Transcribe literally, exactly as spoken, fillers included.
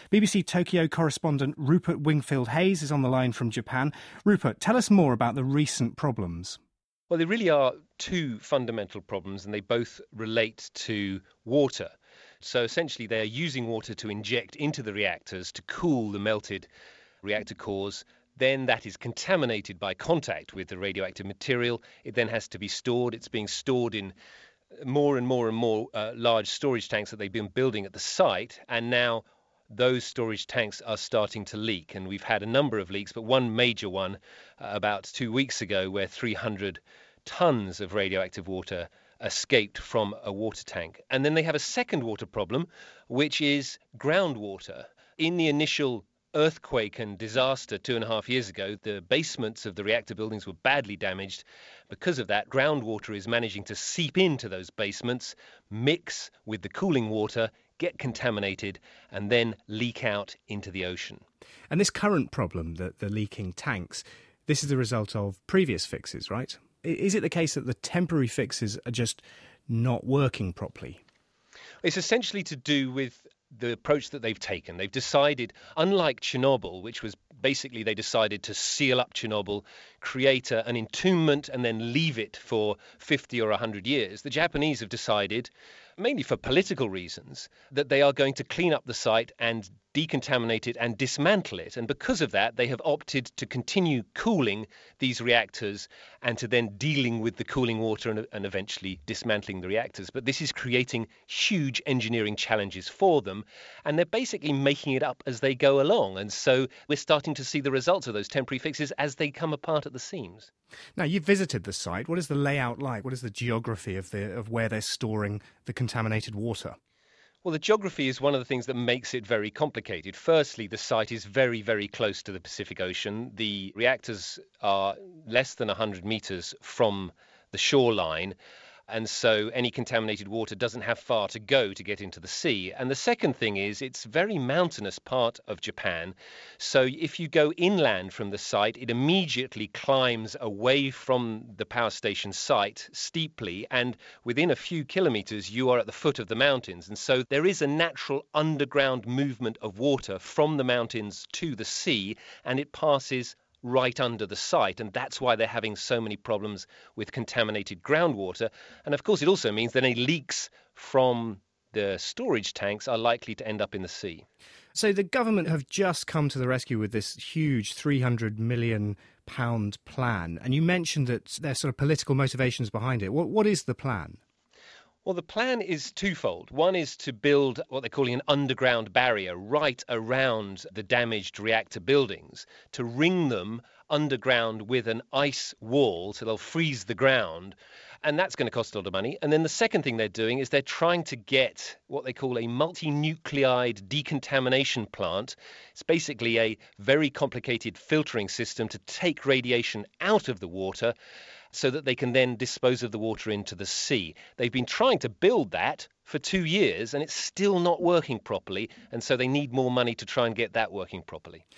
B B C Tokyo correspondent Rupert Wingfield-Hayes is on the line from Japan. Rupert, tell us more about the recent problems. Well, there really are two fundamental problems, and they both relate to water. So essentially, they are using water to inject into the reactors to cool the melted reactor cores. Then that is contaminated by contact with the radioactive material. It then has to be stored. It's being stored in more and more and more uh, large storage tanks that they've been building at the site. And now those storage tanks are starting to leak. And we've had a number of leaks, but one major one uh, about two weeks ago where three hundred tons of radioactive water escaped from a water tank. And then they have a second water problem, which is groundwater. In the initial earthquake and disaster two and a half years ago, the basements of the reactor buildings were badly damaged. Because of that, groundwater is managing to seep into those basements, mix with the cooling water, get contaminated, and then leak out into the ocean. And this current problem, the, the leaking tanks, this is the result of previous fixes, right? Is it the case that the temporary fixes are just not working properly? It's essentially to do with the approach that they've taken. They've decided, unlike Chernobyl, which was basically they decided to seal up Chernobyl, create a, an entombment and then leave it for fifty or one hundred years. The Japanese have decided, mainly for political reasons, that they are going to clean up the site and decontaminate it and dismantle it. And because of that, they have opted to continue cooling these reactors and to then dealing with the cooling water and, and eventually dismantling the reactors. But this is creating huge engineering challenges for them, and they're basically making it up as they go along. And so we're starting to see the results of those temporary fixes as they come apart at the seams. Now, you've visited the site. What is the layout like? What is the geography of the of where they're storing the contaminated water? Well, the geography is one of the things that makes it very complicated. Firstly, the site is very, very close to the Pacific Ocean. The reactors are less than one hundred metres from the shoreline, and so any contaminated water doesn't have far to go to get into the sea. And the second thing is it's a very mountainous part of Japan. So if you go inland from the site, it immediately climbs away from the power station site steeply, and within a few kilometres you are at the foot of the mountains. And so there is a natural underground movement of water from the mountains to the sea, and it passes right under the site, and that's why they're having so many problems with contaminated groundwater. And of course it also means that any leaks from the storage tanks are likely to end up in the sea. So the government have just come to the rescue with this huge three hundred million pounds plan, and you mentioned that there's sort of political motivations behind it. What What is the plan? Well, the plan is twofold. One is to build what they're calling an underground barrier right around the damaged reactor buildings, to ring them underground with an ice wall so they'll freeze the ground. And that's going to cost a lot of money. And then the second thing they're doing is they're trying to get what they call a multi-nuclide decontamination plant. It's basically a very complicated filtering system to take radiation out of the water so that they can then dispose of the water into the sea. They've been trying to build that for two years and it's still not working properly, and so they need more money to try and get that working properly.